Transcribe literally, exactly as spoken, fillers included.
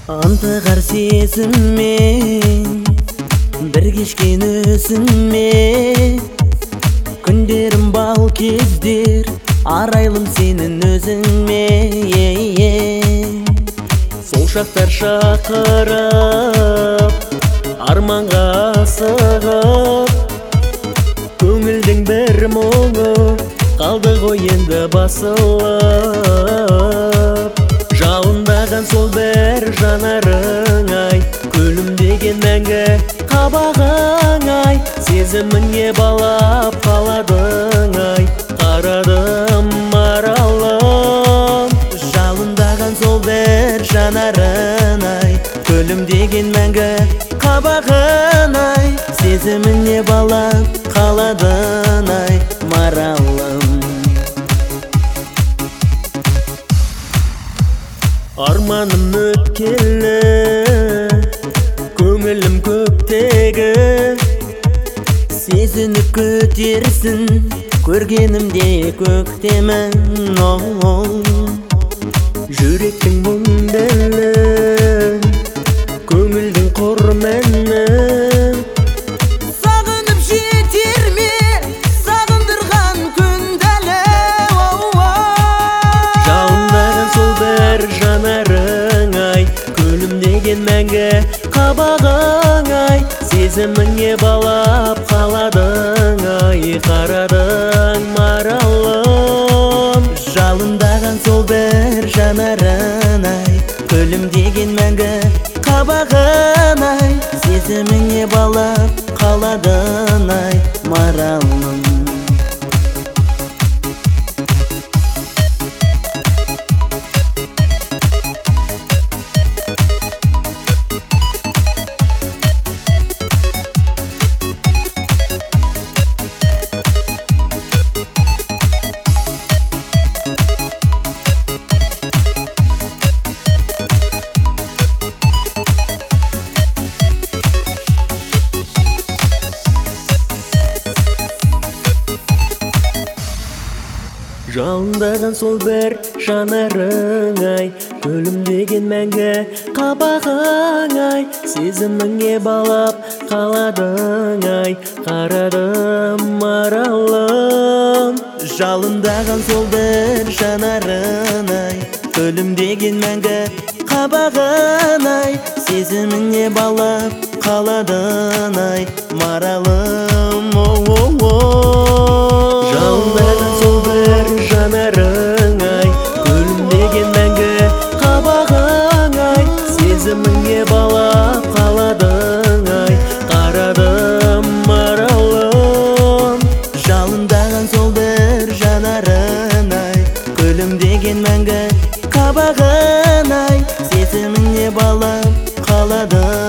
антығар сезіммен бір кешкен өзіңме, күндерім бал кездер арайлым сенің өзіңме. Сол шақтар шақырып арманға асығып, көңілдің бір мұңы қалды ғой енді басылып. Жалындаған сол бір жанарың ай, күлімдеген мәңгі қабағың ай, сезіміңе балап қаладың ай, қарадым маралым. Жалындаған сол бір жанарың ай, күлімдеген мәңгі қабағың ай, сезіміңе балап қаладың ай, маралым. Арманым өткелі, көңілім көктегі, сезініп көтерсін көргенімде көктемін. Жүректің мұңділі, көңілдің құрмені, сағынып жетер ме сағындырған күндәлі. жалындаған сол бір жанарың ай, күлімдеген мәңгі қабағың ай, сезіміңе балап қаладың ай, қарадың маралым. Жалындаған сол бір жанарың ай, күлімдеген мәңгі қабағың ай, сезіміңе балап қаладың ай, маралым. Жалындаған сол бір жанарың ай, күлімдеген мәңгі қабағың ай, сезіміңе балап қаладың ай, қарадым маралым. Жалындаған сол бір жанарың ай, күлімдеген мәңгі қабағың ай, сезіміңе балап қаладың ай, маралым. Жалындаған сол бір жанарың ай, күлімдеген мәңгі қабағың ай, сезіміңе балап қаладың ай, қарадым маралым. Жалындаған сол бір жанарың ай, күлімдеген мәңгі қабағың ай, сезіміңе балап қаладың